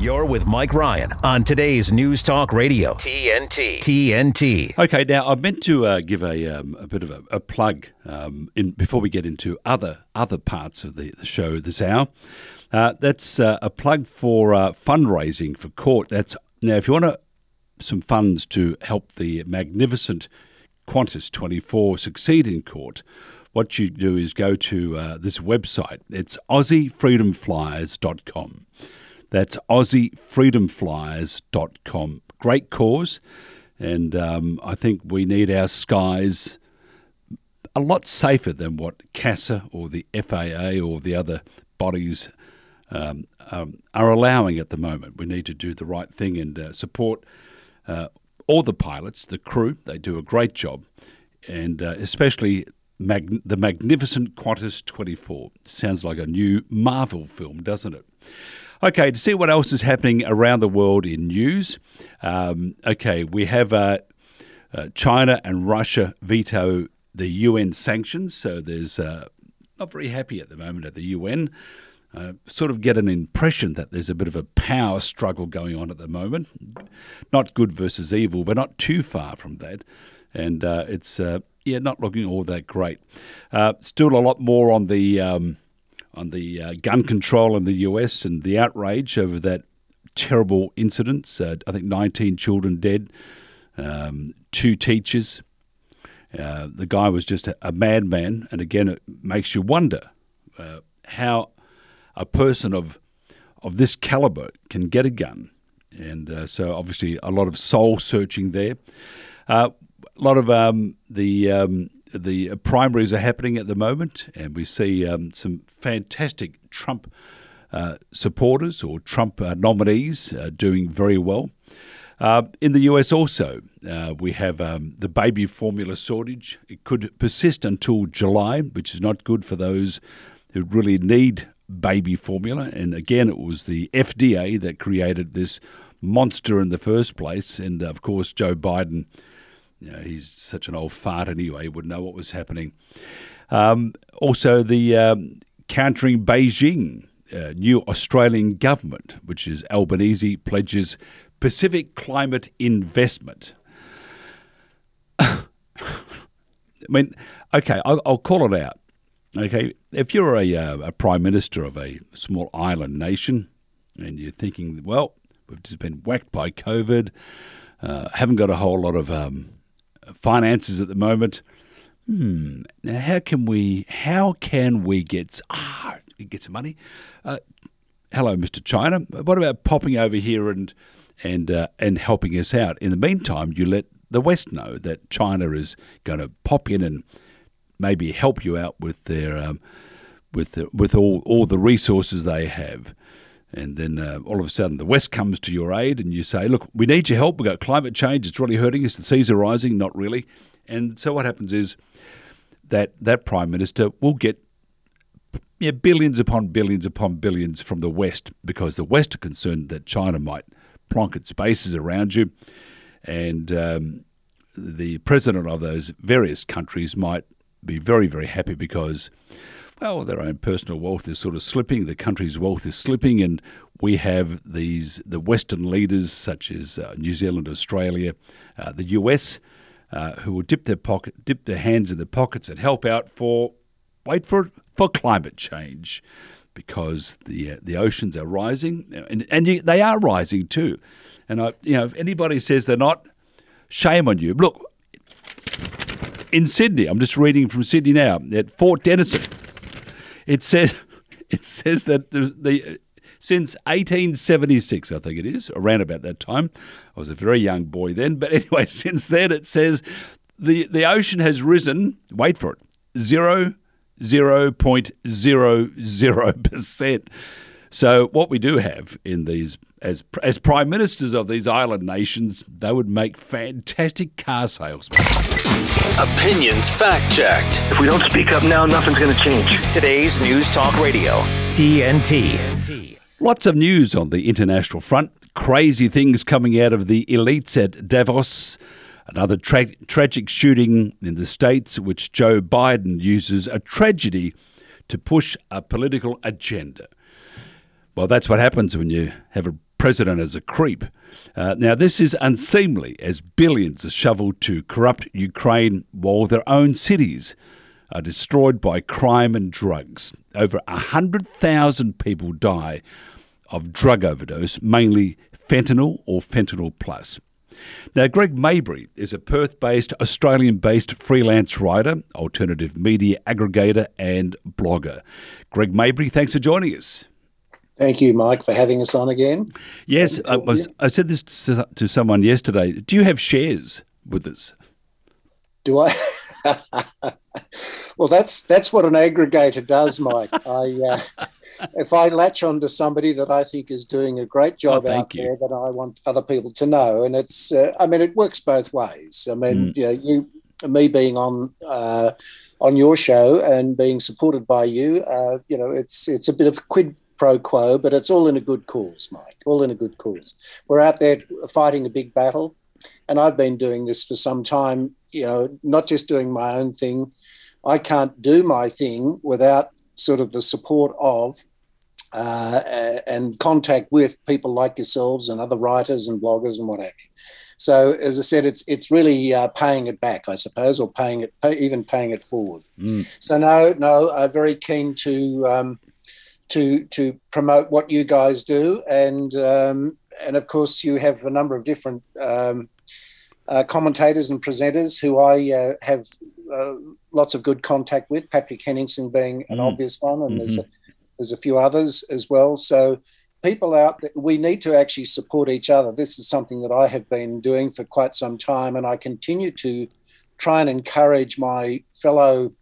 You're with Mike Ryan on today's News Talk Radio, TNT. Okay, now I meant to give a bit of a plug before we get into other parts of the show this hour. That's a plug for fundraising for court. Now, if you want some funds to help the magnificent Qantas 24 succeed in court, what you do is go to this website. It's AussieFreedomFlyers.com. That's AussieFreedomFlyers.com. Great cause, and I think we need our skies a lot safer than what CASA or the FAA or the other bodies are allowing at the moment. We need to do the right thing and support all the pilots, the crew. They do a great job, and especially the magnificent Qantas 24. Sounds like a new Marvel film, doesn't it? Okay, to see what else is happening around the world in news. We have China and Russia veto the UN sanctions, so there's not very happy at the moment at the UN. Sort of get an impression that there's a bit of a power struggle going on at the moment. Not good versus evil, but not too far from that. And it's not looking all that great. Still a lot more on the gun control in the US and the outrage over that terrible incident. I think 19 children dead, 2 teachers. The guy was just a madman. And again, it makes you wonder how a person of this caliber can get a gun. And so obviously a lot of soul searching there. A lot of the primaries are happening at the moment, and we see some fantastic Trump supporters or Trump nominees doing very well. In the US also, we have the baby formula shortage. It could persist until July, which is not good for those who really need baby formula. And again, it was the FDA that created this monster in the first place. And of course, Joe Biden, he's such an old fart anyway, he wouldn't know what was happening. Also, the countering Beijing, new Australian government, which is Albanese, pledges Pacific climate investment. I mean, okay, I'll call it out. Okay, if you're a prime minister of a small island nation and you're thinking, well, we've just been whacked by COVID, haven't got a whole lot of finances at the moment. Now, how can we get some money? Hello, Mr. China. What about popping over here and helping us out? In the meantime, you let the West know that China is going to pop in and maybe help you out with their with all the resources they have. And then all of a sudden the West comes to your aid and you say, look, we need your help. We've got climate change. It's really hurting us. The seas are rising. Not really. And so what happens is that Prime Minister will get billions upon billions upon billions from the West, because the West are concerned that China might plonk its bases around you. And the president of those various countries might be very, very happy because, well, their own personal wealth is sort of slipping, the country's wealth is slipping, and we have the Western leaders such as New Zealand, Australia, the US, who will dip their hands in their pockets and help out for climate change, because the oceans are rising, and they are rising too. And if anybody says they're not, shame on you. Look, in Sydney, I'm just reading from Sydney now, at Fort Denison, it says that since 1876, I think it is, around about that time, I was a very young boy then, but anyway, since then it says the ocean has risen, wait for it, 0.00%. So what we do have in these, as prime ministers of these island nations, they would make fantastic car salesmen. Opinions fact-checked. If we don't speak up now, nothing's going to change. Today's News Talk Radio, TNT. Lots of news on the international front. Crazy things coming out of the elites at Davos. Another tragic shooting in the States, which Joe Biden uses a tragedy to push a political agenda. Well, that's what happens when you have a president as a creep. Now, this is unseemly as billions are shoveled to corrupt Ukraine while their own cities are destroyed by crime and drugs. Over 100,000 people die of drug overdose, mainly fentanyl or fentanyl plus. Now, Greg Mabry is a Perth-based, Australian-based freelance writer, alternative media aggregator and blogger. Greg Mabry, thanks for joining us. Thank you, Mike, for having us on again. Yes, I said this to someone yesterday. Do you have shares with us? Do I? Well, that's what an aggregator does, Mike. If I latch on to somebody that I think is doing a great job out there, then I want other people to know. And it's, it works both ways. Me being on your show and being supported by you, it's a bit of quid pro quo, but it's all in a good cause, Mike, all in a good cause. We're out there fighting a big battle, and I've been doing this for some time, not just doing my own thing. I can't do my thing without sort of the support of and contact with people like yourselves and other writers and bloggers and what have you. So, as I said, it's really paying it back, I suppose, or paying it forward. So, no, I'm very keen to promote what you guys do, and of course you have a number of different commentators and presenters who I have lots of good contact with. Patrick Henningsen being an obvious one, and there's a few others as well. So people out there, we need to actually support each other. This is something that I have been doing for quite some time, and I continue to try and encourage my fellow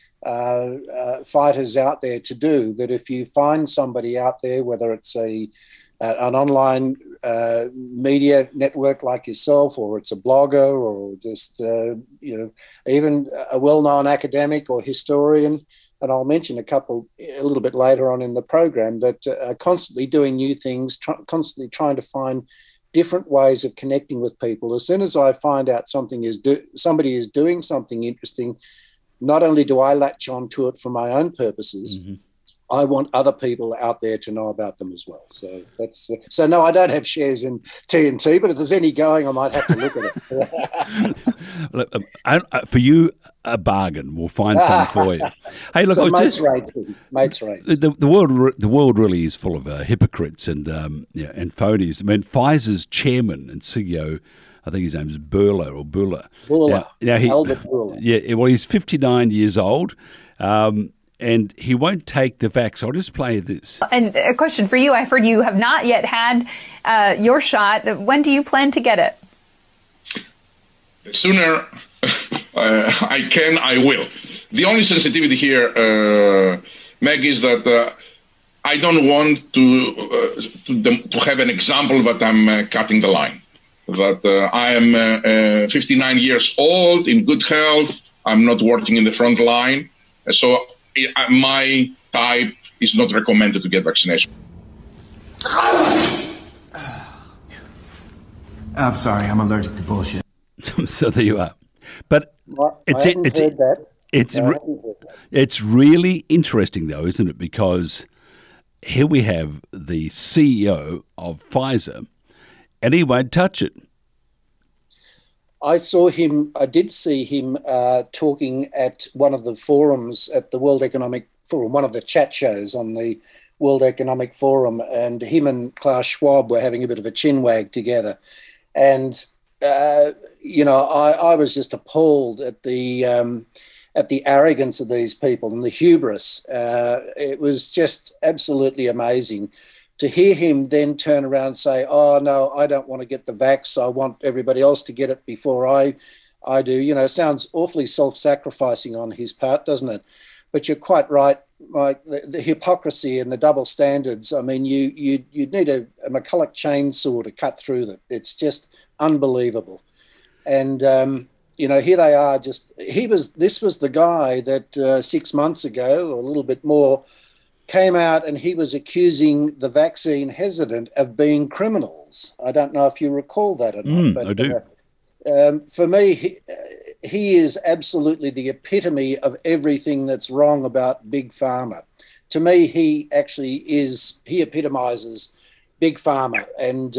fighters out there to do that. If you find somebody out there, whether it's an online media network like yourself, or it's a blogger, or just even a well-known academic or historian, and I'll mention a couple a little bit later on in the program, that are constantly doing new things, constantly trying to find different ways of connecting with people. As soon as I find out somebody is doing something interesting, not only do I latch on to it for my own purposes, I want other people out there to know about them as well. So that's no, I don't have shares in TNT, but if there's any going, I might have to look at it. For you, a bargain. We'll find some for you. Hey, look, so mates rates. The world really is full of hypocrites and phonies. I mean, Pfizer's chairman and CEO, I think his name is Buller. Albert Buller. Yeah, well, he's 59 years old. And he won't take the vax. I'll just play this. And a question for you. I've heard you have not yet had your shot. When do you plan to get it? The sooner I can, I will. The only sensitivity here, Meg, is that I don't want to have an example that I'm cutting the line. That I am 59 years old, in good health. I'm not working in the front line. So my type is not recommended to get vaccination. I'm sorry, I'm allergic to bullshit. So there you are. But it's really interesting, though, isn't it? Because here we have the CEO of Pfizer, and he won't touch it. I did see him talking at one of the forums at the World Economic Forum, one of the chat shows on the World Economic Forum, and him and Klaus Schwab were having a bit of a chinwag together. And, I was just appalled at the arrogance of these people and the hubris. It was just absolutely amazing to hear him then turn around and say, oh, no, I don't want to get the vax. I want everybody else to get it before I do. Sounds awfully self-sacrificing on his part, doesn't it? But you're quite right, Mike, the hypocrisy and the double standards. I mean, you'd need a McCulloch chainsaw to cut through that. It's just unbelievable. And, here they are this was the guy that 6 months ago, or a little bit more, came out and he was accusing the vaccine hesitant of being criminals. I don't know if you recall that or not. But, I do. For me, he is absolutely the epitome of everything that's wrong about Big Pharma. To me, he epitomizes big pharma, and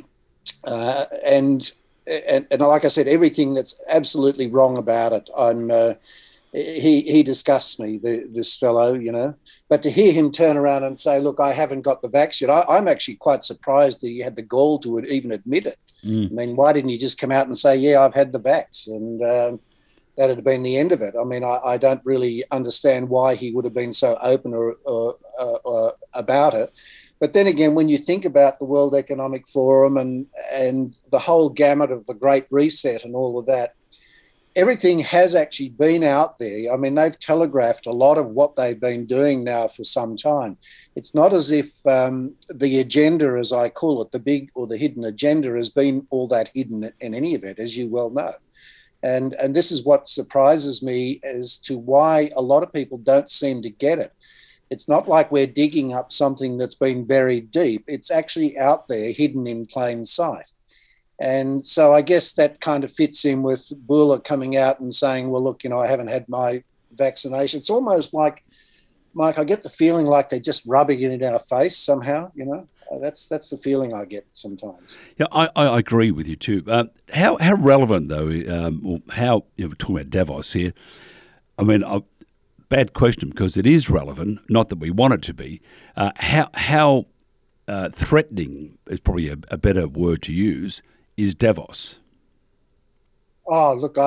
like I said, everything that's absolutely wrong about it. He disgusts me, this fellow, you know. But to hear him turn around and say, "Look, I haven't got the vax yet," I'm actually quite surprised that he had the gall to even admit it. I mean, why didn't he just come out and say, "Yeah, I've had the vax," and that had been the end of it? I mean, I don't really understand why he would have been so open or about it. But then again, when you think about the World Economic Forum and the whole gamut of the Great Reset and all of that, everything has actually been out there. I mean, they've telegraphed a lot of what they've been doing now for some time. It's not as if the agenda, as I call it, the big or the hidden agenda, has been all that hidden in any event, as you well know. And this is what surprises me as to why a lot of people don't seem to get it. It's not like we're digging up something that's been buried deep. It's actually out there, hidden in plain sight. And so I guess that kind of fits in with Bula coming out and saying, well, look, you know, I haven't had my vaccination. It's almost like, Mike, I get the feeling like they're just rubbing it in our face somehow, you know. That's the feeling I get sometimes. Yeah, I agree with you too. How relevant, though, or how, you know, we're talking about Davos here. I mean, bad question, because it is relevant, not that we want it to be. How threatening is probably a better word to use, is Davos? Oh, look,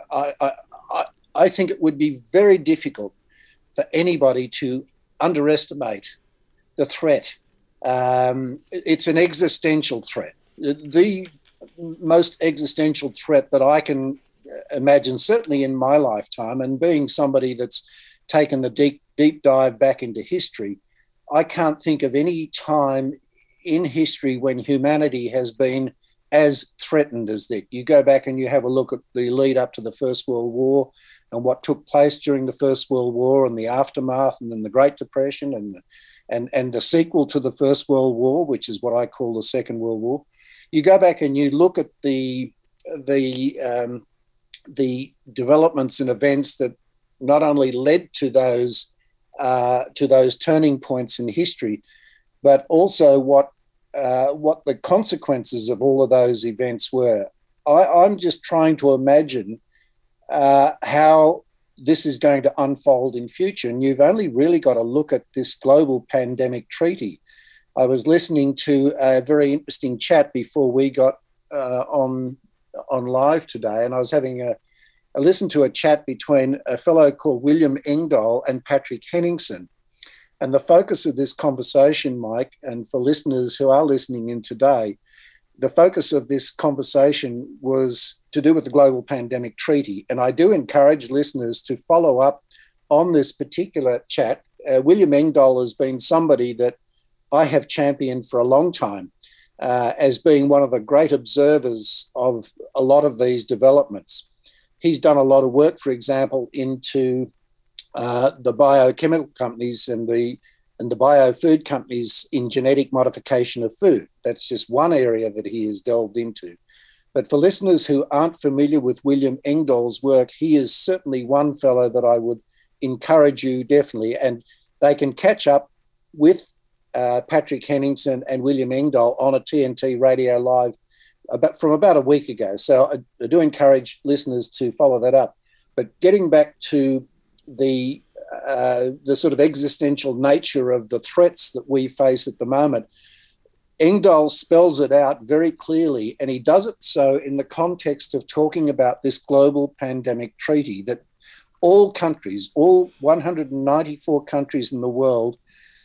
I think it would be very difficult for anybody to underestimate the threat. It's an existential threat. The most existential threat that I can imagine, certainly in my lifetime, and being somebody that's taken the deep dive back into history, I can't think of any time in history when humanity has been as threatened as that. You go back and you have a look at the lead up to the First World War and what took place during the First World War and the aftermath, and then the Great Depression and the sequel to the First World War, which is what I call the Second World War. You go back and you look at the developments and events that not only led to those turning points in history, but also what the consequences of all of those events were. I'm just trying to imagine how this is going to unfold in future. And you've only really got to look at this global pandemic treaty. I was listening to a very interesting chat before we got on live today, and I was having a listen to a chat between a fellow called William Engdahl and Patrick Henningsen. And the focus of this conversation, Mike, and for listeners who are listening in today, the focus of this conversation was to do with the Global Pandemic Treaty. And I do encourage listeners to follow up on this particular chat. William Engdahl has been somebody that I have championed for a long time as being one of the great observers of a lot of these developments. He's done a lot of work, for example, into the biochemical companies and the biofood companies in genetic modification of food. That's just one area that he has delved into. But for listeners who aren't familiar with William Engdahl's work, he is certainly one fellow that I would encourage you definitely, and they can catch up with Patrick Henningsen and William Engdahl on a TNT Radio Live from about a week ago. So I do encourage listeners to follow that up. But getting back to the sort of existential nature of the threats that we face at the moment, Engdahl spells it out very clearly, and he does it so in the context of talking about this global pandemic treaty that all countries, all 194 countries in the world,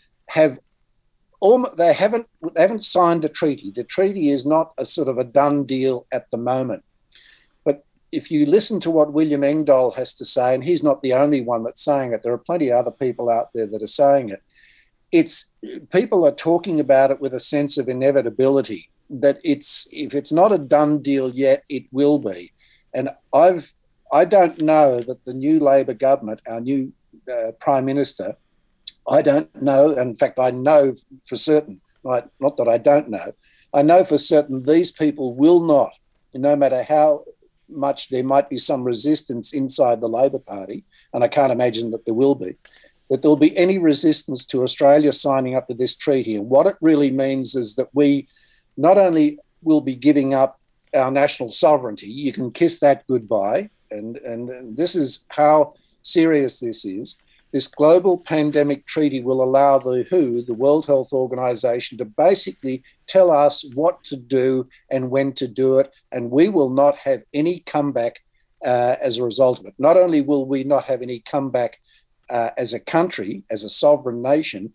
they haven't signed a treaty. The treaty is not a sort of a done deal at the moment. But if you listen to what William Engdahl has to say, and he's not the only one that's saying it, there are plenty of other people out there that are saying it. People are talking about it with a sense of inevitability, that if it's not a done deal yet, it will be. And I don't know that the new Labor government, our new Prime Minister, I don't know. In fact, I know for certain, right? Not that I don't know. I know for certain these people will not, no matter how much there might be some resistance inside the Labor Party, and I can't imagine that there will be, that there'll be any resistance to Australia signing up to this treaty. And what it really means is that we not only will be giving up our national sovereignty, you can kiss that goodbye, and this is how serious this is. This global pandemic treaty will allow the WHO, the World Health Organization, to basically tell us what to do and when to do it, and we will not have any comeback as a result of it. Not only will we not have any comeback as a country, as a sovereign nation,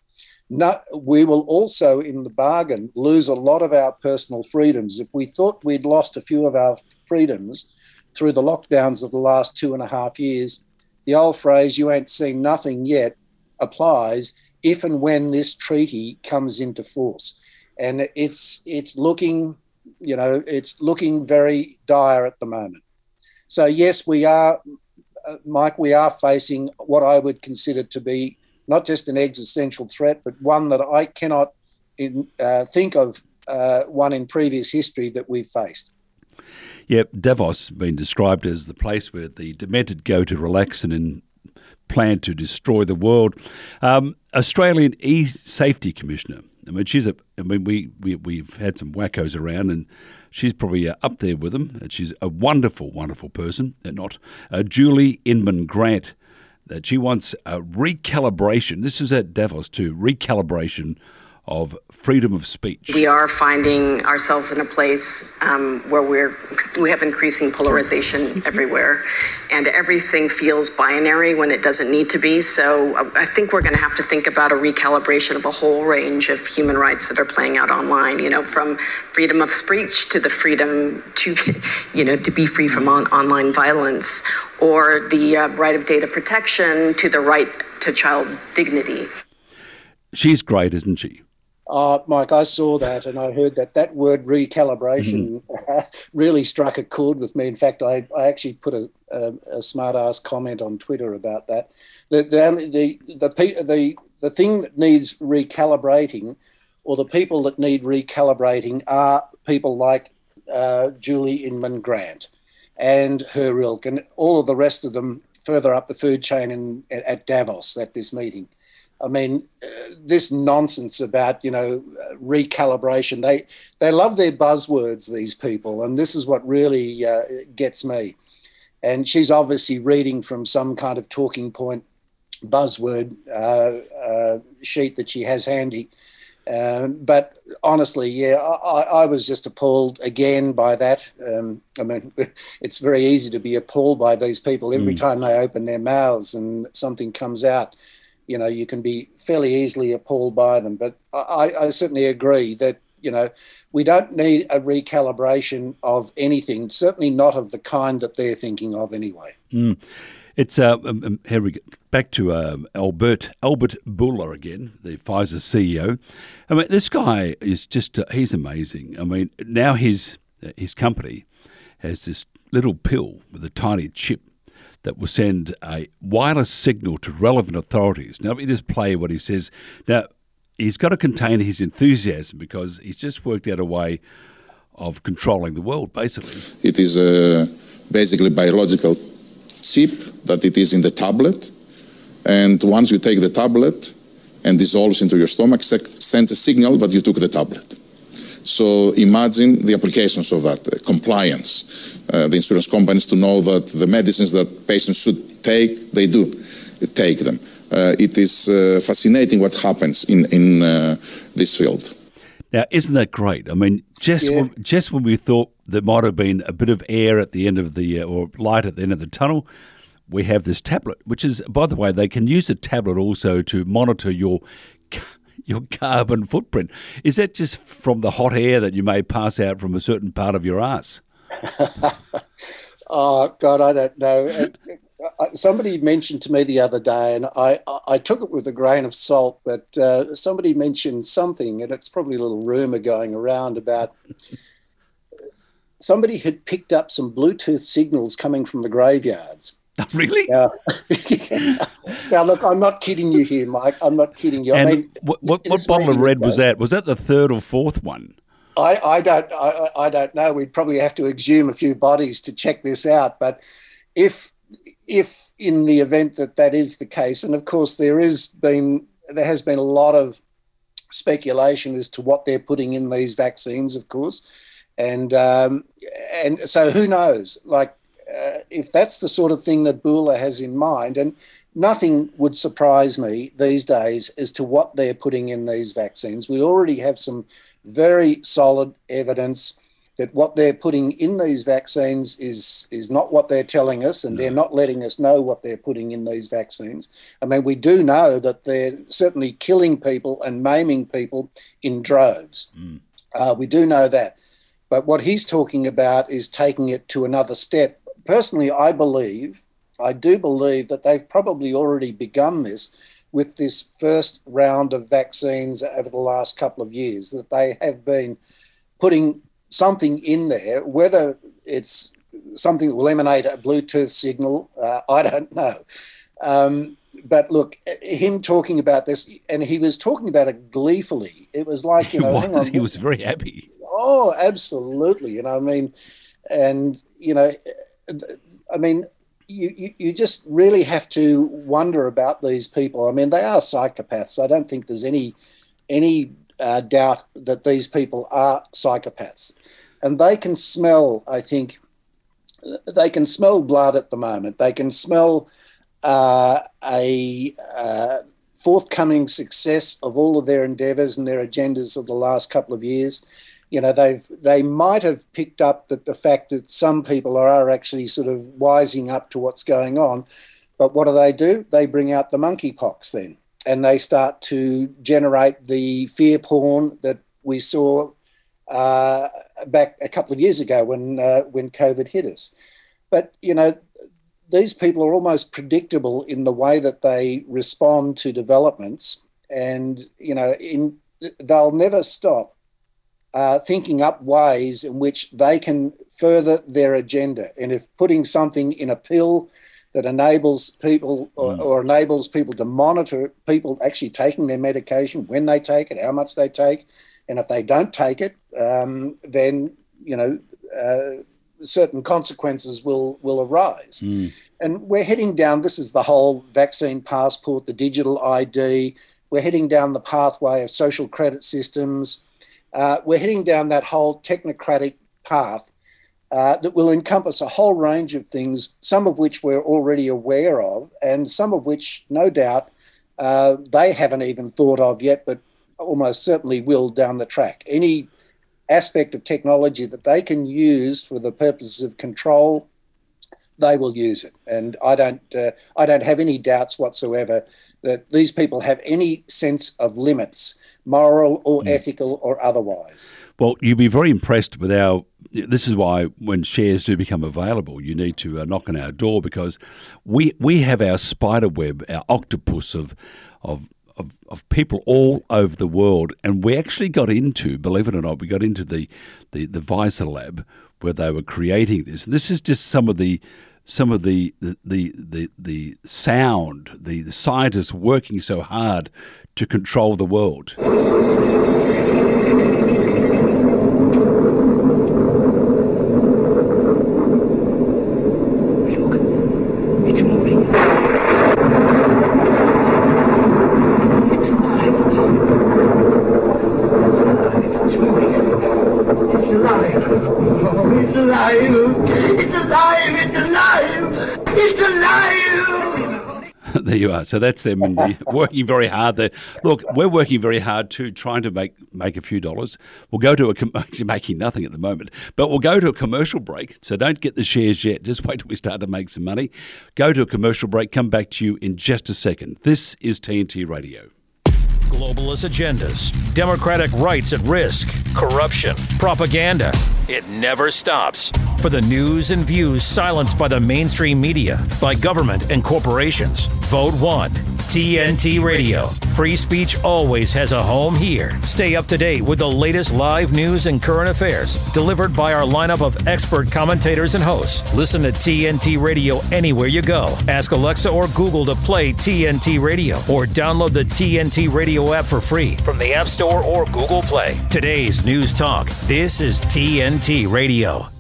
we will also, in the bargain, lose a lot of our personal freedoms. If we thought we'd lost a few of our freedoms through the lockdowns of the last 2.5 years, the old phrase, "you ain't seen nothing yet," applies if and when this treaty comes into force. And it's looking, it's looking very dire at the moment. So yes, we are, Mike, we are facing what I would consider to be not just an existential threat, but one that I cannot think of one in previous history that we've faced. Yeah, Davos has been described as the place where the demented go to relax and plan to destroy the world. Australian E-Safety Commissioner. I mean, we've had some wackos around, and she's probably up there with them. And she's a wonderful, wonderful person. Julie Inman Grant. That she wants a recalibration. This is at Davos too. Recalibration of freedom of speech. We are finding ourselves in a place where we have increasing polarization everywhere, and everything feels binary when it doesn't need to be. So I think we're going to have to think about a recalibration of a whole range of human rights that are playing out online, from freedom of speech to the freedom to, to be free from online violence, or the right of data protection to the right to child dignity. She's great, isn't she? Mike, I saw that and I heard that word recalibration really struck a chord with me. In fact, I actually put a smart-ass comment on Twitter about that. The thing that needs recalibrating, or the people that need recalibrating, are people like Julie Inman Grant and her ilk, and all of the rest of them further up the food chain at Davos at this meeting. I mean, this nonsense about, recalibration, they love their buzzwords, these people, and this is what really gets me. And she's obviously reading from some kind of talking point buzzword sheet that she has handy. But honestly, I was just appalled again by that. I mean, it's very easy to be appalled by these people every time they open their mouths and something comes out. You can be fairly easily appalled by them. But I certainly agree that, we don't need a recalibration of anything, certainly not of the kind that they're thinking of anyway. It's here we go. Back to Albert Bourla again, the Pfizer CEO. I mean, this guy is just, he's amazing. I mean, now his company has this little pill with a tiny chip that will send a wireless signal to relevant authorities. Now, let me just play what he says. Now, he's got to contain his enthusiasm because he's just worked out a way of controlling the world, basically. It is basically biological chip that it is in the tablet. And once you take the tablet and dissolves into your stomach, sends a signal that you took the tablet. So imagine the applications of that, compliance. The insurance companies to know that the medicines that patients should take, they do take them. It is fascinating what happens in this field. Now, isn't that great? I mean, just when we thought there might have been a bit of air at the end of the, or light at the end of the tunnel, we have this tablet, which is, by the way, they can use a tablet also to monitor your carbon footprint. Is that just from the hot air that you may pass out from a certain part of your ass? Oh, God, I don't know. Somebody mentioned to me the other day, and I took it with a grain of salt, but somebody mentioned something, and it's probably a little rumour going around about somebody had picked up some Bluetooth signals coming from the graveyards. Really? Now, look, I'm not kidding you here, Mike. I'm not kidding you. And I mean, what bottle of red was that? Was that the third or fourth one? I don't know. We'd probably have to exhume a few bodies to check this out. But if in the event that that is the case, and of course there has been a lot of speculation as to what they're putting in these vaccines, of course, and so who knows? If that's the sort of thing that Bula has in mind, and nothing would surprise me these days as to what they're putting in these vaccines. We already have some very solid evidence that what they're putting in these vaccines is not what they're telling us, and they're not letting us know what they're putting in these vaccines. I mean, we do know that they're certainly killing people and maiming people in droves. We do know that. But what he's talking about is taking it to another step. Personally, I do believe that they've probably already begun this with this first round of vaccines over the last couple of years, that they have been putting something in there, whether it's something that will emanate a Bluetooth signal, I don't know. But look, him talking about this, and he was talking about it gleefully. It was like, he was very happy. Oh, absolutely. You just really have to wonder about these people. I mean, they are psychopaths. I don't think there's any doubt that these people are psychopaths. And they can smell, I think, they can smell blood at the moment. They can smell a forthcoming success of all of their endeavours and their agendas of the last couple of years. They might have picked up that the fact that some people are actually sort of wising up to what's going on. But what do? They bring out the monkeypox then, and they start to generate the fear porn that we saw back a couple of years ago when COVID hit us. But, these people are almost predictable in the way that they respond to developments, and, they'll never stop thinking up ways in which they can further their agenda. And if putting something in a pill that enables people or enables people to monitor people actually taking their medication, when they take it, how much they take, and if they don't take it, then, certain consequences will arise. And we're heading down, this is the whole vaccine passport, the digital ID. We're heading down the pathway of social credit systems. We're heading down that whole technocratic path that will encompass a whole range of things, some of which we're already aware of, and some of which, no doubt, they haven't even thought of yet, but almost certainly will down the track. Any aspect of technology that they can use for the purposes of control, they will use it. And I don't have any doubts whatsoever that these people have any sense of limits, moral or ethical or otherwise. Well, you'd be very impressed with this is why when shares do become available, you need to knock on our door, because we have our spider web, our octopus of people all over the world, and we actually got into, believe it or not, the Visor Lab where they were creating this. And this is just some of the sound, the scientists working so hard to control the world. There you are. So that's them, and working very hard there. Look, we're working very hard too, trying to make a few dollars. We'll go to actually making nothing at the moment, but we'll go to a commercial break. So don't get the shares yet. Just wait till we start to make some money. Go to a commercial break. Come back to you in just a second. This is TNT Radio. Globalist agendas, democratic rights at risk, corruption, propaganda. It never stops. For the news and views silenced by the mainstream media, by government and corporations, vote 1. TNT Radio. Free speech always has a home here. Stay up to date with the latest live news and current affairs, delivered by our lineup of expert commentators and hosts. Listen to TNT Radio anywhere you go. Ask Alexa or Google to play TNT Radio, or download the TNT Radio app for free from the App Store or Google Play. Today's News Talk. This is TNT Radio.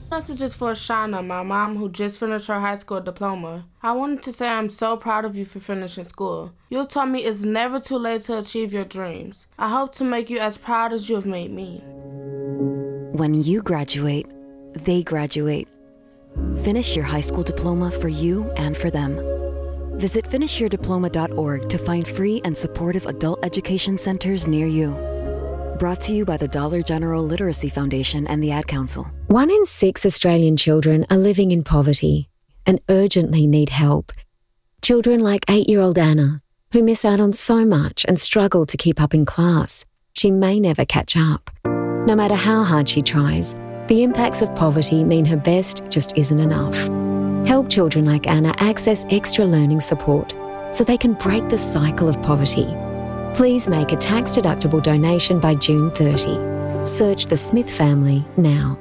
Message is for Shauna, my mom, who just finished her high school diploma. I wanted to say I'm so proud of you for finishing school. You taught me it's never too late to achieve your dreams. I hope to make you as proud as you have made me. When you graduate, they graduate. Finish your high school diploma for you and for them. Visit finishyourdiploma.org to find free and supportive adult education centers near you. Brought to you by the Dollar General Literacy Foundation and the Ad Council. 1 in 6 Australian children are living in poverty and urgently need help. Children like 8-year-old Anna, who miss out on so much and struggle to keep up in class. She may never catch up. No matter how hard she tries, the impacts of poverty mean her best just isn't enough. Help children like Anna access extra learning support so they can break the cycle of poverty. Please make a tax-deductible donation by June 30. Search the Smith family now.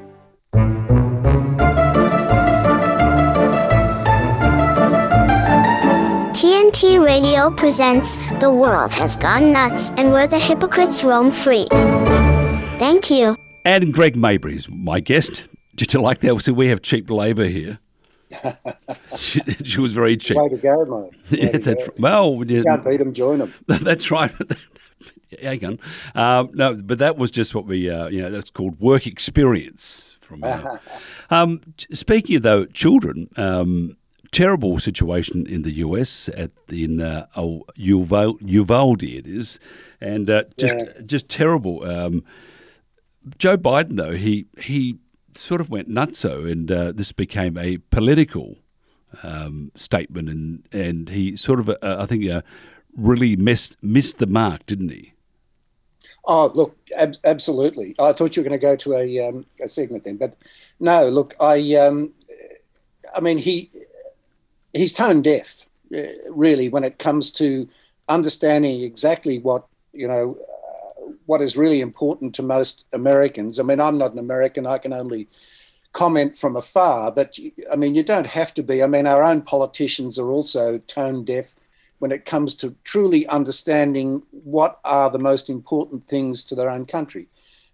TNT Radio presents The World Has Gone Nuts and Where the Hypocrites Roam Free. Thank you. And Greg Mabry is my guest. Did you like that? So we have cheap labour here. She was very cheap. Way to go, mate. Yeah, that's right. Well, you can't beat them, join them. That's right. Hang on. No, but that was just what we, that's called work experience. Speaking of, though, children, terrible situation in the US in Uvalde it is, and just terrible. Joe Biden, though, he sort of went nutso, and this became a political statement, and he sort of, I think, really missed the mark, didn't he? Oh, look, absolutely. I thought you were going to go to a segment then, but no. Look, I mean, he's tone deaf, really, when it comes to understanding exactly what what is really important to most Americans. I mean, I'm not an American. I can only comment from afar, but I mean, you don't have to be. I mean, our own politicians are also tone deaf when it comes to truly understanding what are the most important things to their own country.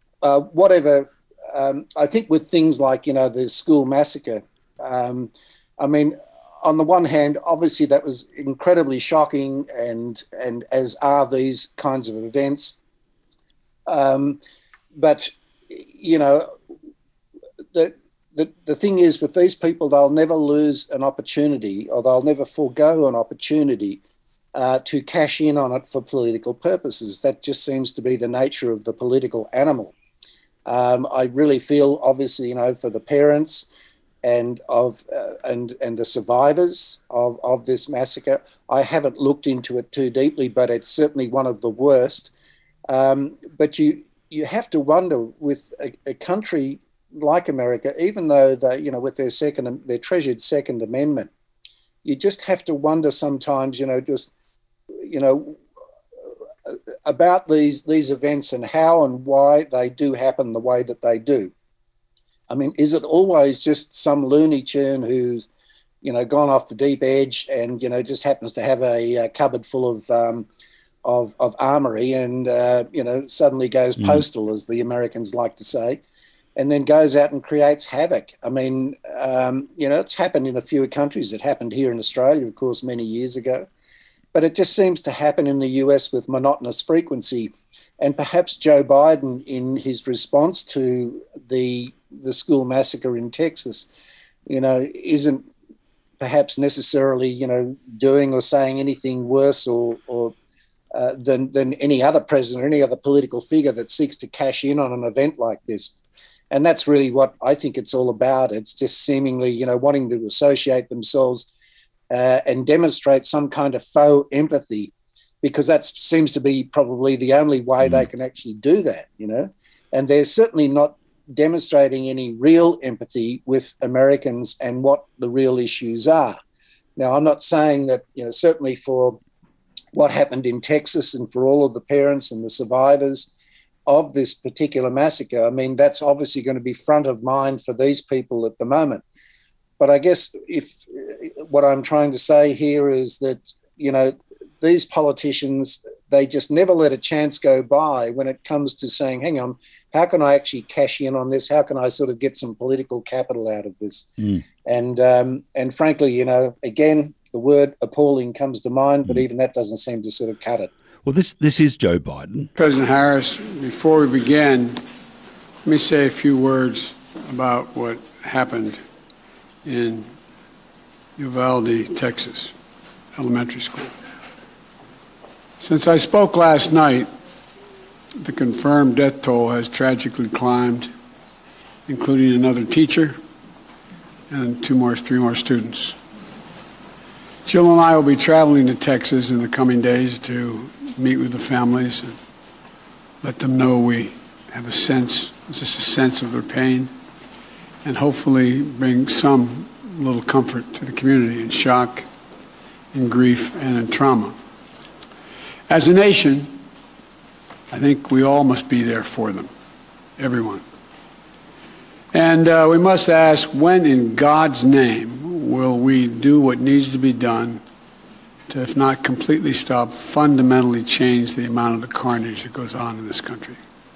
I think with things like, the school massacre, I mean, on the one hand, obviously that was incredibly shocking, and as are these kinds of events. But the thing is, with these people, they'll never lose an opportunity, or they'll never forego an opportunity to cash in on it for political purposes. That just seems to be the nature of the political animal. I really feel, obviously, for the parents and the survivors of this massacre. I haven't looked into it too deeply, but it's certainly one of the worst. But you have to wonder, with a country like America, even though they, with their treasured Second Amendment, you just have to wonder sometimes, about these events and how and why they do happen the way that they do. I mean, is it always just some Looney Tune who's, gone off the deep edge and, just happens to have a cupboard full of armory and, suddenly goes postal, as the Americans like to say, and then goes out and creates havoc? I mean, it's happened in a few countries. It happened here in Australia, of course, many years ago. But it just seems to happen in the US with monotonous frequency. And perhaps Joe Biden, in his response to the school massacre in Texas, isn't perhaps necessarily, doing or saying anything worse or than any other president or any other political figure that seeks to cash in on an event like this. And that's really what I think it's all about. It's just seemingly, wanting to associate themselves and demonstrate some kind of faux empathy, because that seems to be probably the only way they can actually do that, And they're certainly not demonstrating any real empathy with Americans and what the real issues are. Now, I'm not saying that, certainly for what happened in Texas and for all of the parents and the survivors of this particular massacre, I mean, that's obviously going to be front of mind for these people at the moment. But I guess what I'm trying to say here is that, these politicians, they just never let a chance go by when it comes to saying, hang on, how can I actually cash in on this? How can I sort of get some political capital out of this? And frankly, you know, again, the word appalling comes to mind, but even that doesn't seem to sort of cut it. Well, this is Joe Biden. President Harris, before we begin, let me say a few words about what happened in Uvalde, Texas, elementary school. Since I spoke last night, the confirmed death toll has tragically climbed, including another teacher and three more students. Jill and I will be traveling to Texas in the coming days to meet with the families and let them know we have a sense of their pain, and hopefully bring some little comfort to the community in shock, in grief, and in trauma. As a nation, I think we all must be there for them, everyone. And we must ask, when in God's name will we do what needs to be done to, if not completely stop, fundamentally change the amount of the carnage that goes on in this country?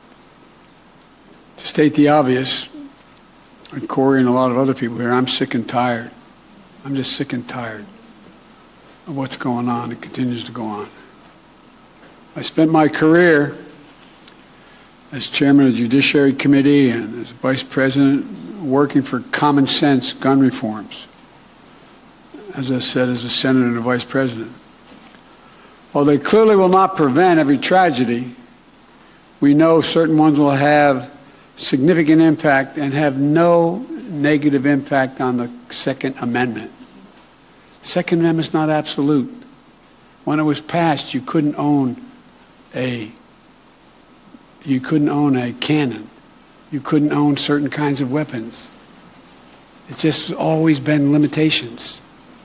To state the obvious, and Corey and a lot of other people here, I'm sick and tired. I'm just sick and tired of what's going on and continues to go on. I spent my career as chairman of the Judiciary Committee and as vice president working for common sense gun reforms. As I said, as a senator and a vice president. While they clearly will not prevent every tragedy, we know certain ones will have significant impact and have no negative impact on the Second Amendment. The Second Amendment is not absolute. When it was passed, you couldn't own a cannon. You couldn't own certain kinds of weapons. It's just always been limitations.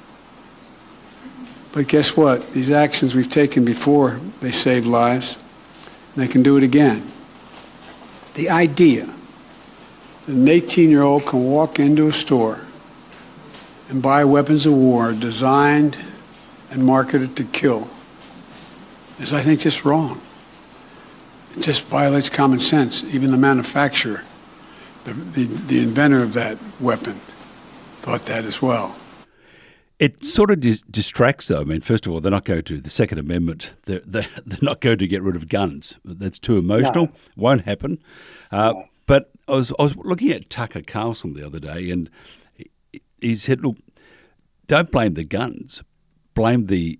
But guess what? These actions we've taken before, they saved lives, and they can do it again. The idea that an 18-year-old can walk into a store and buy weapons of war designed and marketed to kill is, I think, just wrong. It just violates common sense. Even the manufacturer, the inventor of that weapon, thought that as well. It sort of distracts, though. I mean, first of all, they're not going to, the Second Amendment, they're not going to get rid of guns. That's too emotional. No. Won't happen. But I was looking at Tucker Carlson the other day, and he said, look, don't blame the guns. Blame the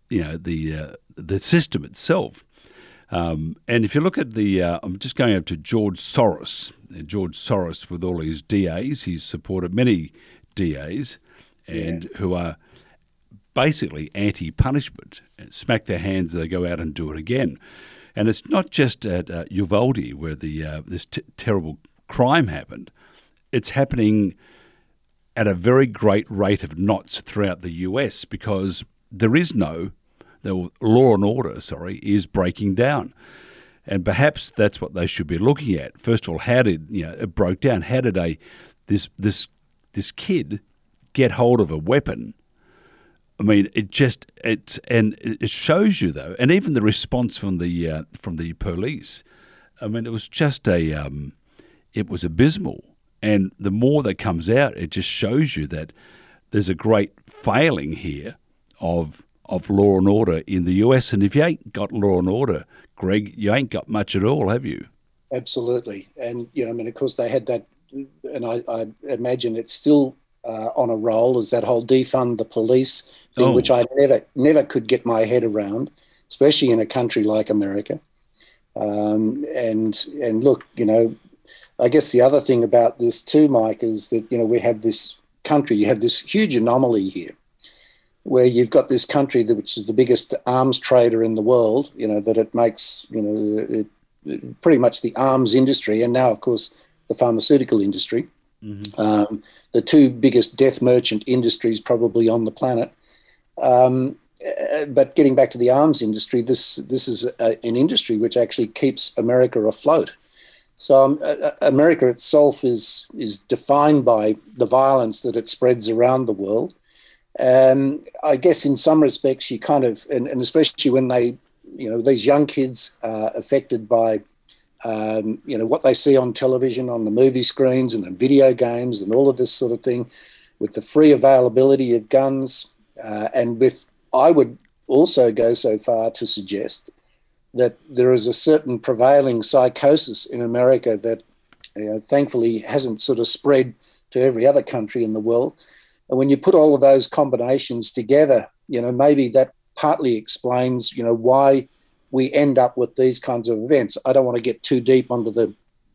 system itself. And if you look at I'm just going up to George Soros. George Soros, with all his DAs, he's supported many DAs, and who are basically anti-punishment. Smack their hands, they go out and do it again. And it's not just at Uvalde where this terrible crime happened. It's happening at a very great rate of knots throughout the US because the law and order, is breaking down. And perhaps that's what they should be looking at. First of all, how did it broke down? How did this kid get hold of a weapon? I mean, it shows you though, and even the response from the police. I mean, it was just it was abysmal. And the more that comes out, it just shows you that there's a great failing here of law and order in the US. And if you ain't got law and order, Greg, you ain't got much at all, have you? Absolutely. And, of course, they had that, and I imagine it's still on a roll, is that whole defund the police thing, which I never could get my head around, especially in a country like America. And look, I guess the other thing about this too, Mike, is that, we have this country, you have this huge anomaly here where you've got this country which is the biggest arms trader in the world, that it makes, pretty much the arms industry, and now, of course, the pharmaceutical industry, the two biggest death merchant industries probably on the planet. But getting back to the arms industry, this is an industry which actually keeps America afloat. So America itself is defined by the violence that it spreads around the world. I guess in some respects you kind of, and especially when they these young kids are affected by, what they see on television, on the movie screens and in video games and all of this sort of thing, with the free availability of guns, and with, I would also go so far to suggest that there is a certain prevailing psychosis in America that thankfully hasn't sort of spread to every other country in the world. And when you put all of those combinations together, maybe that partly explains, why we end up with these kinds of events. I don't want to get too deep onto the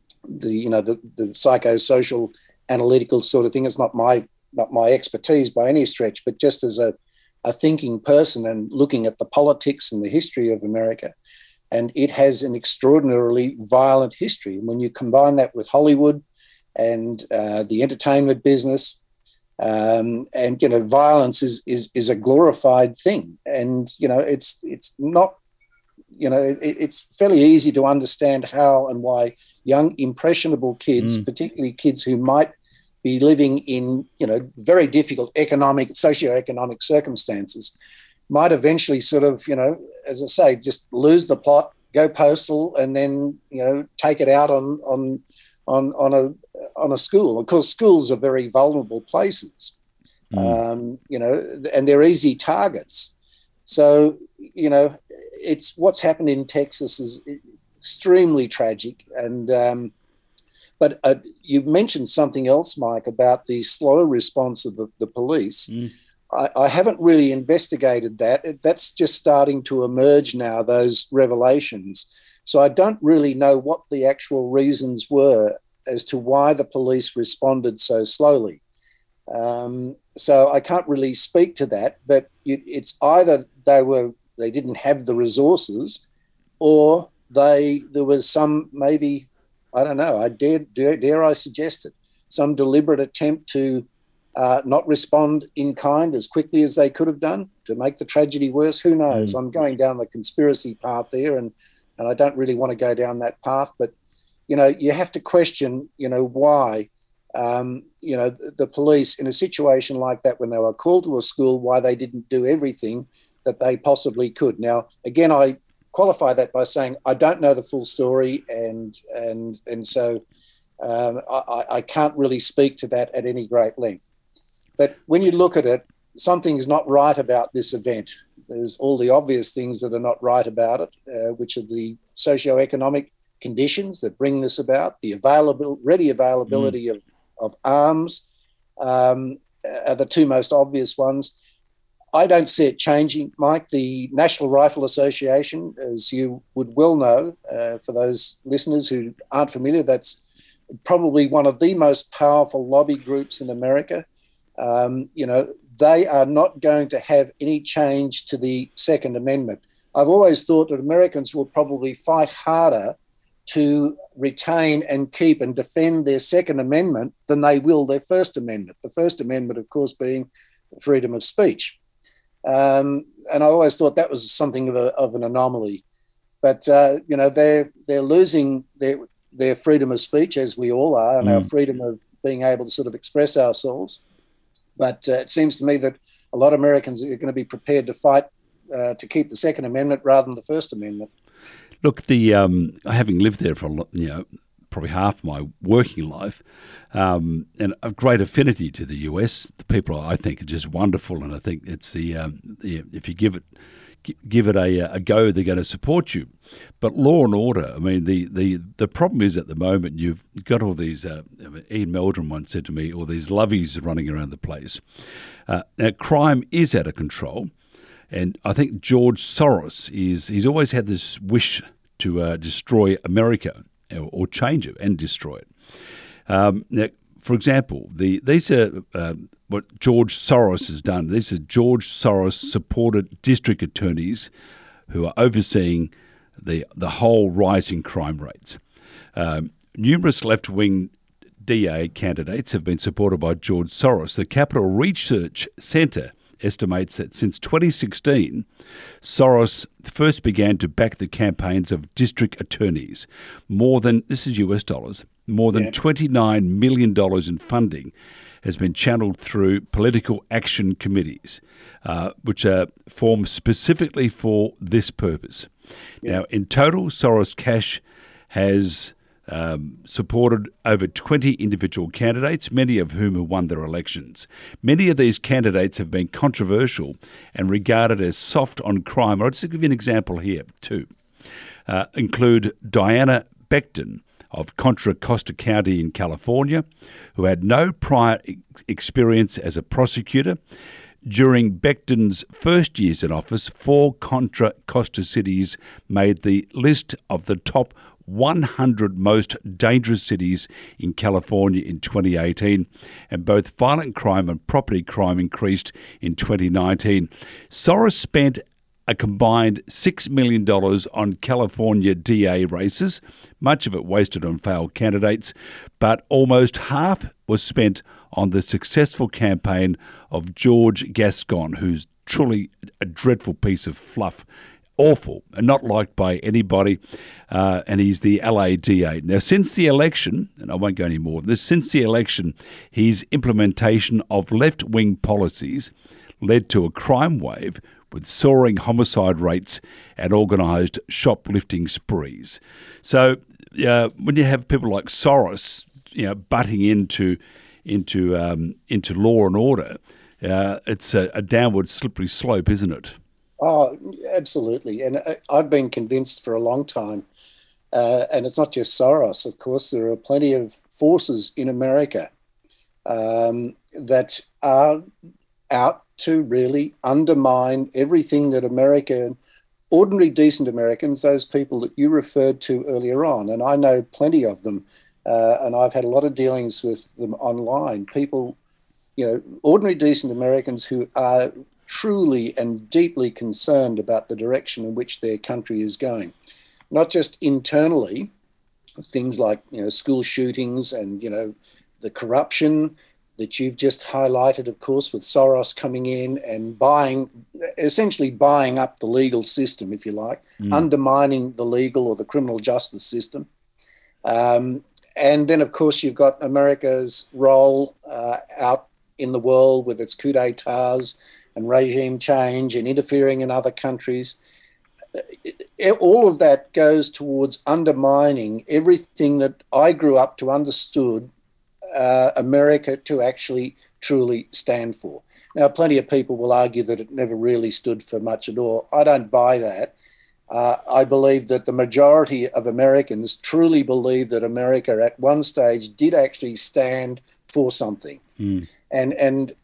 psychosocial analytical sort of thing. It's not my expertise by any stretch, but just as a thinking person and looking at the politics and the history of America, and it has an extraordinarily violent history. And when you combine that with Hollywood and the entertainment business, and violence is a glorified thing, and it's not, it's fairly easy to understand how and why young impressionable kids, particularly kids who might be living in very difficult socioeconomic circumstances, might eventually sort of as I say, just lose the plot, go postal, and then take it out on a school. Of course, schools are very vulnerable places, and they're easy targets. So, it's what's happened in Texas is extremely tragic. And but you mentioned something else, Mike, about the slow response of the police. I haven't really investigated that. That's just starting to emerge now, those revelations. So I don't really know what the actual reasons were as to why the police responded so slowly. So I can't really speak to that, but it's either they didn't have the resources, or there was some, maybe, I don't know, dare I suggest it, some deliberate attempt to not respond in kind as quickly as they could have done to make the tragedy worse. Who knows? I'm going down the conspiracy path there, and I don't really want to go down that path. But, you have to question, why, the police in a situation like that, when they were called to a school, why they didn't do everything that they possibly could. Now, again, I qualify that by saying I don't know the full story, and so I can't really speak to that at any great length. But when you look at it, something's not right about this event. There's all the obvious things that are not right about it, which are the socioeconomic conditions that bring this about, the ready availability of arms are the two most obvious ones. I don't see it changing, Mike. The National Rifle Association, as you would well know, for those listeners who aren't familiar, that's probably one of the most powerful lobby groups in America. They are not going to have any change to the Second Amendment. I've always thought that Americans will probably fight harder to retain and keep and defend their Second Amendment than they will their First Amendment. The First Amendment, of course, being freedom of speech. And I always thought that was something of an anomaly. But, they're losing their freedom of speech, as we all are, and our freedom of being able to sort of express ourselves. But it seems to me that a lot of Americans are going to be prepared to fight to keep the Second Amendment rather than the First Amendment. Look, having lived there for probably half my working life, and a great affinity to the US. The people, I think, are just wonderful, and I think it's if you give it a go, they're going to support you. But law and order, I mean, the problem is at the moment you've got all these. Ian Meldrum once said to me, all these lovies running around the place. Now, crime is out of control. And I think George Soros he's always had this wish to destroy America or change it and destroy it. Now, for example, these are what George Soros has done. These are George Soros-supported district attorneys who are overseeing the whole rising crime rates. Numerous left-wing DA candidates have been supported by George Soros. The Capital Research Centre estimates that since 2016, Soros first began to back the campaigns of district attorneys. This is US dollars, more than $29 million in funding has been channeled through political action committees, which are formed specifically for this purpose. Now, in total, Soros Cash has supported over 20 individual candidates, many of whom have won their elections. Many of these candidates have been controversial and regarded as soft on crime. I'll just give you an example here, too. Include Diana Becton of Contra Costa County in California, who had no prior experience as a prosecutor. During Becton's first years in office, 4 Contra Costa cities made the list of the top 100 most dangerous cities in California in 2018, and both violent crime and property crime increased in 2019. Soros spent a combined $6 million on California DA races, much of it wasted on failed candidates, but almost half was spent on the successful campaign of George Gascon, who's truly a dreadful piece of fluff. Awful and not liked by anybody, and he's the LA DA. Now, since the election, and I won't go any more of this, since the election, his implementation of left-wing policies led to a crime wave with soaring homicide rates and organised shoplifting sprees. So when you have people like Soros, butting into law and order, it's a downward slippery slope, isn't it? Oh, absolutely. And I've been convinced for a long time, and it's not just Soros, of course, there are plenty of forces in America that are out to really undermine everything that ordinary decent Americans, those people that you referred to earlier on, and I know plenty of them, and I've had a lot of dealings with them online, people, ordinary decent Americans who are truly and deeply concerned about the direction in which their country is going, not just internally, things like school shootings and the corruption that you've just highlighted, of course, with Soros coming in and essentially buying up the legal system, if you like, undermining the legal or the criminal justice system. And then, of course, you've got America's role out in the world with its coup d'etats and regime change and interfering in other countries. All of that goes towards undermining everything that I grew up to understood America to actually truly stand for. Now, plenty of people will argue that it never really stood for much at all. I don't buy that. I believe that the majority of Americans truly believe that America at one stage did actually stand for something. And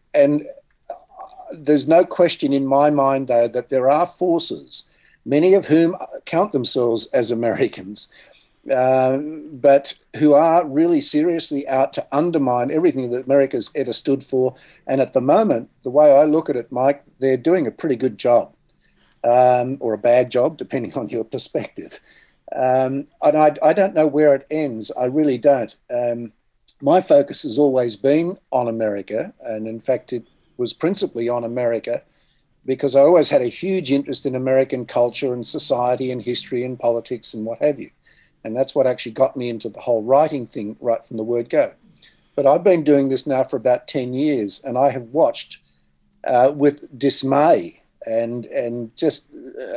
there's no question in my mind, though, that there are forces, many of whom count themselves as Americans, but who are really seriously out to undermine everything that America's ever stood for. And at the moment, the way I look at it, Mike, they're doing a pretty good job, or a bad job, depending on your perspective. And I don't know where it ends. I really don't. My focus has always been on America, and in fact, it was principally on America because I always had a huge interest in American culture and society and history and politics and what have you. And that's what actually got me into the whole writing thing right from the word go. But I've been doing this now for about 10 years, and I have watched with dismay and just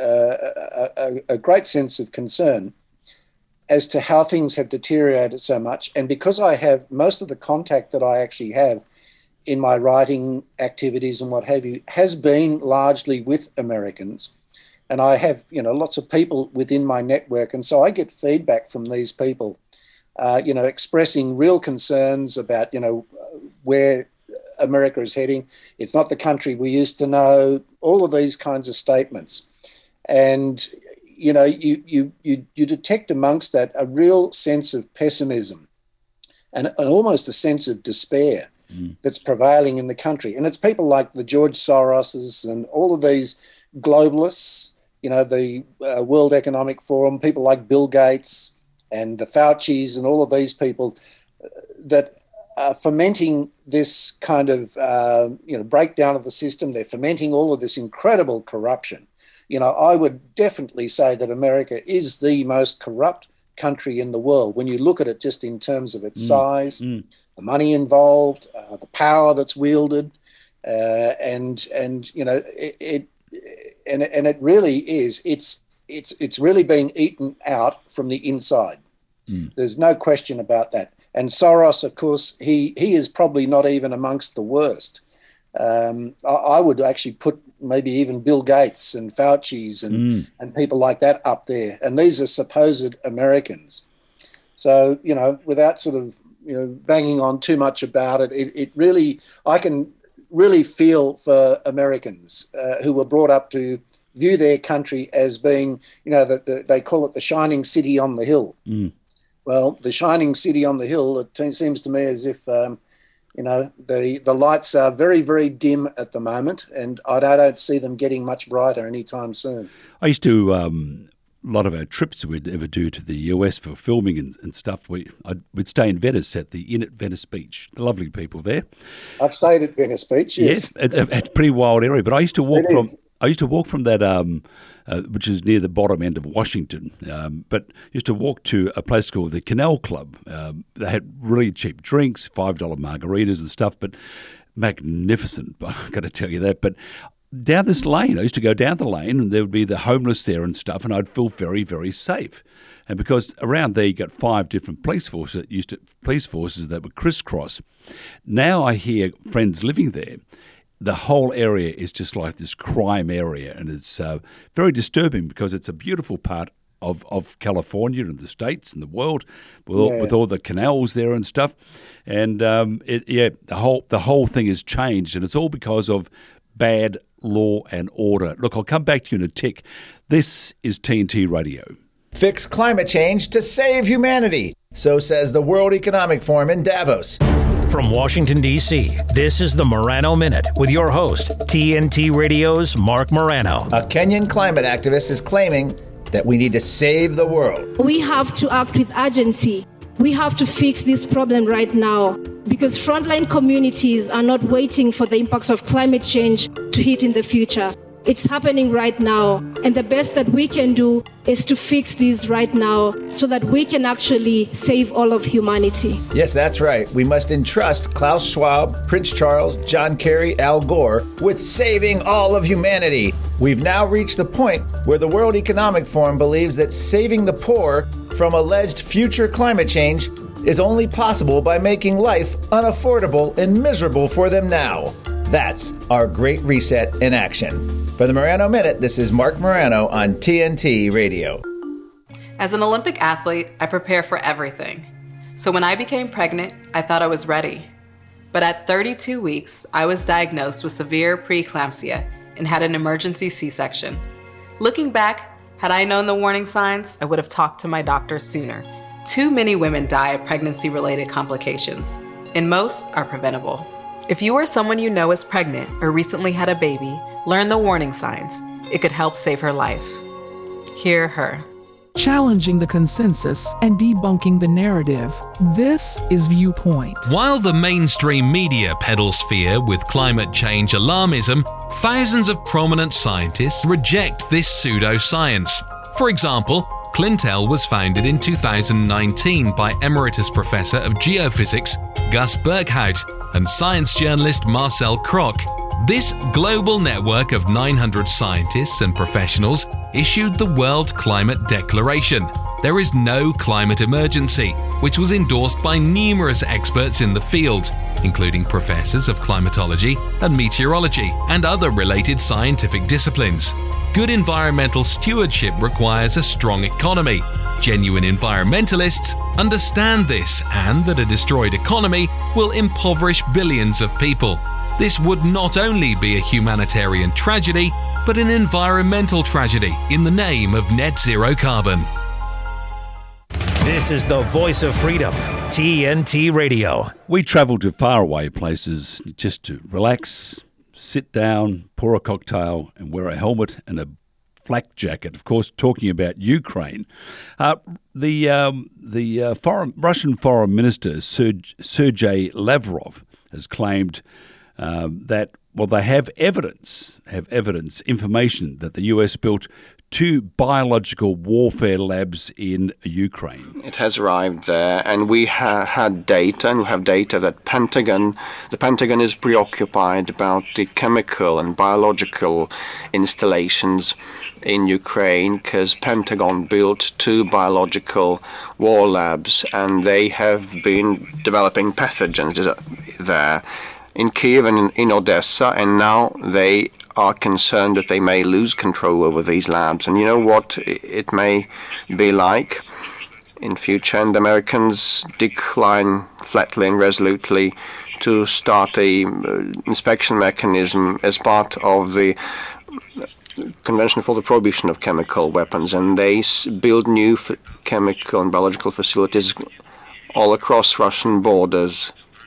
a great sense of concern as to how things have deteriorated so much. And because I have most of the contact that I actually have in my writing activities and what have you has been largely with Americans. And I have, lots of people within my network. And so I get feedback from these people, expressing real concerns about, where America is heading. It's not the country we used to know, all of these kinds of statements. And, you detect amongst that a real sense of pessimism and almost a sense of despair that's prevailing in the country. And it's people like the George Soroses and all of these globalists, the World Economic Forum, people like Bill Gates and the Faucis and all of these people that are fomenting this kind of, breakdown of the system. They're fomenting all of this incredible corruption. I would definitely say that America is the most corrupt country in the world when you look at it just in terms of its size, the money involved, the power that's wielded, and you know it really is. It's really being eaten out from the inside. There's no question about that. And Soros, of course, he is probably not even amongst the worst. I would actually put maybe even Bill Gates and Fauci's and people like that up there. And these are supposed Americans. So, you know, without sort of, you know, banging on too much about it, it really, I can really feel for Americans who were brought up to view their country as being, you know, they call it the shining city on the hill. Well, the shining city on the hill, it seems to me as if, you know, the lights are very, very dim at the moment, and I don't see them getting much brighter anytime soon. I used to, a lot of our trips we'd ever do to the US for filming and stuff, we'd stay in Venice at the Inn at Venice Beach. The lovely people there. I've stayed at Venice Beach, yes. It's a pretty wild area, but I used to walk from that, which is near the bottom end of Washington, but used to walk to a place called the Canal Club. They had really cheap drinks, $5 margaritas and stuff, but magnificent, I've got to tell you that. But down this lane, I used to go down the lane and there would be the homeless there and stuff, and I'd feel very, very safe. And because around there you got 5 different police forces that would crisscross. Now I hear friends living there. The whole area is just like this crime area, and it's very disturbing because it's a beautiful part of California and the States and the world with all the canals there and stuff. And the whole thing has changed, and it's all because of bad law and order. Look, I'll come back to you in a tick. This is TNT Radio. Fix climate change to save humanity. So says the World Economic Forum in Davos. From Washington, D.C., this is the Morano Minute with your host, TNT Radio's Mark Morano. A Kenyan climate activist is claiming that we need to save the world. We have to act with urgency. We have to fix this problem right now because frontline communities are not waiting for the impacts of climate change to hit in the future. It's happening right now, and the best that we can do is to fix these right now so that we can actually save all of humanity. Yes, that's right. We must entrust Klaus Schwab, Prince Charles, John Kerry, Al Gore with saving all of humanity. We've now reached the point where the World Economic Forum believes that saving the poor from alleged future climate change is only possible by making life unaffordable and miserable for them now. That's our Great Reset in action. For the Morano Minute, this is Mark Morano on TNT Radio. As an Olympic athlete, I prepare for everything. So when I became pregnant, I thought I was ready. But at 32 weeks, I was diagnosed with severe preeclampsia and had an emergency C-section. Looking back, had I known the warning signs, I would have talked to my doctor sooner. Too many women die of pregnancy-related complications, and most are preventable. If you or someone you know is pregnant or recently had a baby, learn the warning signs. It could help save her life. Hear her. Challenging the consensus and debunking the narrative. This is Viewpoint. While the mainstream media peddles fear with climate change alarmism, thousands of prominent scientists reject this pseudoscience. For example, Clintel was founded in 2019 by Emeritus Professor of Geophysics Gus Berghout and science journalist Marcel Kroc. This global network of 900 scientists and professionals issued the World Climate Declaration. There is no climate emergency, which was endorsed by numerous experts in the field, including professors of climatology and meteorology and other related scientific disciplines. Good environmental stewardship requires a strong economy. Genuine environmentalists understand this and that a destroyed economy will impoverish billions of people. This would not only be a humanitarian tragedy, but an environmental tragedy in the name of net zero carbon. This is the voice of freedom, TNT Radio. We travel to faraway places just to relax, sit down, pour a cocktail and wear a helmet and a flak jacket. Of course, talking about Ukraine. The Russian Foreign Minister, Sergei Lavrov, has claimed that, well, they have information that the US built 2 biological warfare labs in Ukraine. It has arrived there, and we had data, and we have data that the Pentagon is preoccupied about the chemical and biological installations in Ukraine, because Pentagon built 2 biological war labs, and they have been developing pathogens there in Kiev and in Odessa, and now they are concerned that they may lose control over these labs. And you know what it may be like in future, and the Americans decline flatly and resolutely to start a inspection mechanism as part of the Convention for the Prohibition of Chemical Weapons, and they build new chemical and biological facilities all across Russian borders.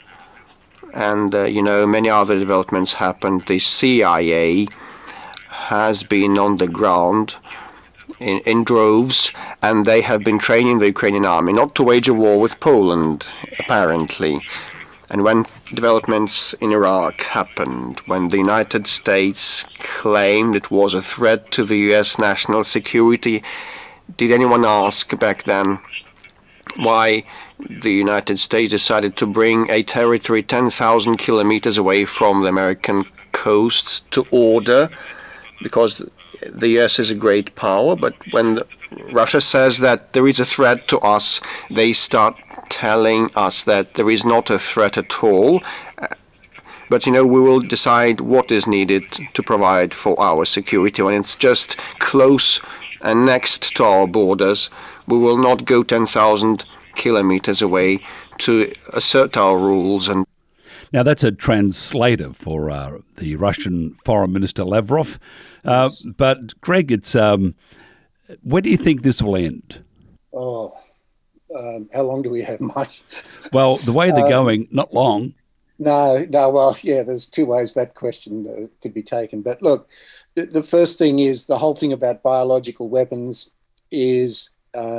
And, many other developments happened. The CIA has been on the ground in droves, and they have been training the Ukrainian army not to wage a war with Poland, apparently. And when developments in Iraq happened, when the United States claimed it was a threat to the U.S. national security, did anyone ask back then why the United States decided to bring a territory 10,000 kilometers away from the American coast to order? Because the US is a great power, but when Russia says that there is a threat to us, they start telling us that there is not a threat at all. But, we will decide what is needed to provide for our security. When it's just close and next to our borders, we will not go 10,000 kilometers away to assert our rules. And now, that's a translator for the Russian Foreign Minister Lavrov. Yes. But, Greg, it's where do you think this will end? How long do we have, Mike? Well, the way they're going, not long. No, well, yeah, there's 2 ways that question could be taken. But look, the first thing is the whole thing about biological weapons is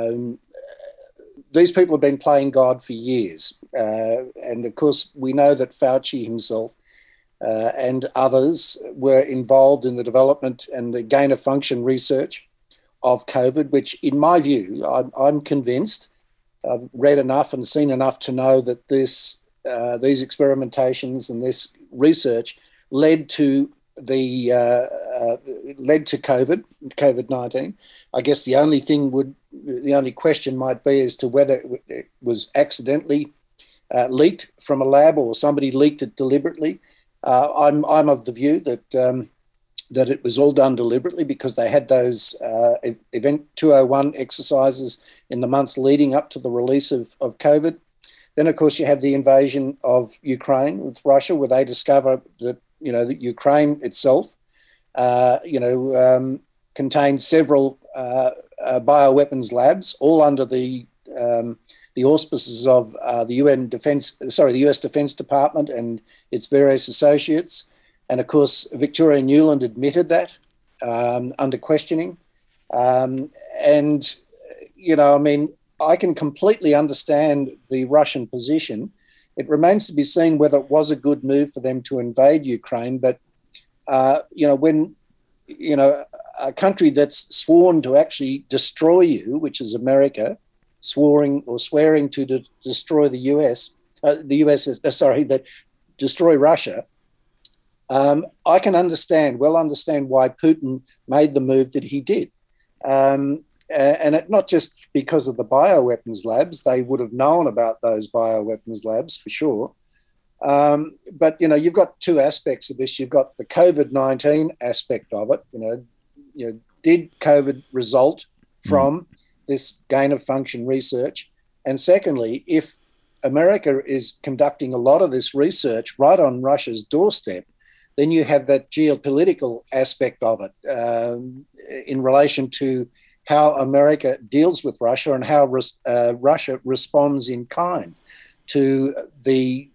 these people have been playing God for years. And of course, we know that Fauci himself and others were involved in the development and the gain-of-function research of COVID, which in my view, I'm convinced, I've read enough and seen enough to know that these experimentations and this research led to COVID-19. I guess the only question might be as to whether it was accidentally leaked from a lab or somebody leaked it deliberately. I'm of the view that it was all done deliberately because they had those Event 201 exercises in the months leading up to the release of COVID. Then, of course, you have the invasion of Ukraine with Russia, where they discover that that Ukraine itself, contained several bioweapons labs, all under the auspices of the U.S. Defense Department and its various associates. And of course, Victoria Nuland admitted that under questioning. I can completely understand the Russian position. It remains to be seen whether it was a good move for them to invade Ukraine. But, when, a country that's sworn to actually destroy you, which is America, swearing to destroy the US, destroy Russia, I can understand why Putin made the move that he did. And it, not just because of the bioweapons labs, they would have known about those bioweapons labs for sure. But, you've got 2 aspects of this. You've got the COVID-19 aspect of it. Did COVID result from this gain-of-function research? And secondly, if America is conducting a lot of this research right on Russia's doorstep, then you have that geopolitical aspect of it in relation to how America deals with Russia and how Russia responds in kind to the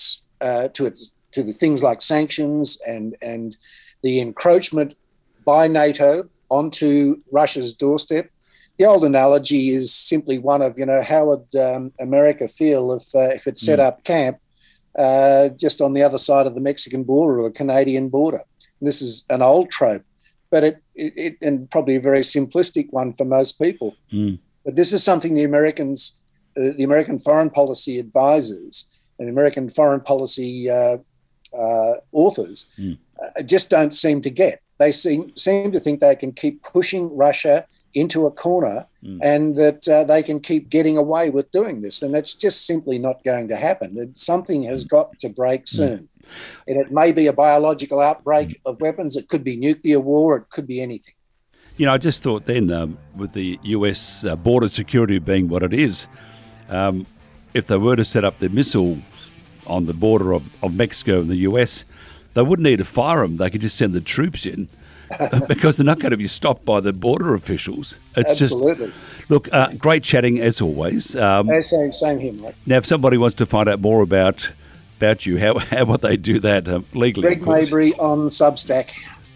things like sanctions and the encroachment by NATO onto Russia's doorstep. The old analogy is simply one of, how would America feel if it set up camp just on the other side of the Mexican border or the Canadian border? This is an old trope, but and probably a very simplistic one for most people. But this is something the American foreign policy advisors and American foreign policy authors just don't seem to get. They seem to think they can keep pushing Russia into a corner and that they can keep getting away with doing this. And it's just simply not going to happen. Something has got to break soon. And it may be a biological outbreak of weapons. It could be nuclear war. It could be anything. You know, I just thought then, with the US border security being what it is, if they were to set up their missiles on the border of Mexico and the US, they wouldn't need to fire them. They could just send the troops in because they're not going to be stopped by the border officials. It's Absolutely. Just, look, great chatting as always. Same here, Mike. Now, if somebody wants to find out more about you, how would they do that legally? Greg Mabry on Substack,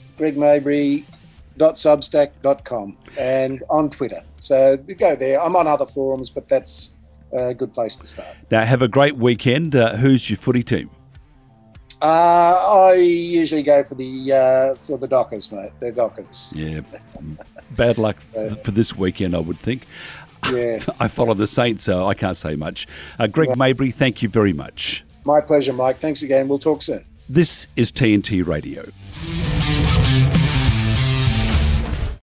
gregmabry.substack.com, and on Twitter. So go there. I'm on other forums, but that's a good place to start. Now, have a great weekend. Who's your footy team? I usually go for the Dockers, mate. They're Dockers. Yeah, bad luck for this weekend, I would think. Yeah, I follow the Saints, so I can't say much. Greg Mabry, thank you very much. My pleasure, Mike. Thanks again. We'll talk soon. This is TNT Radio.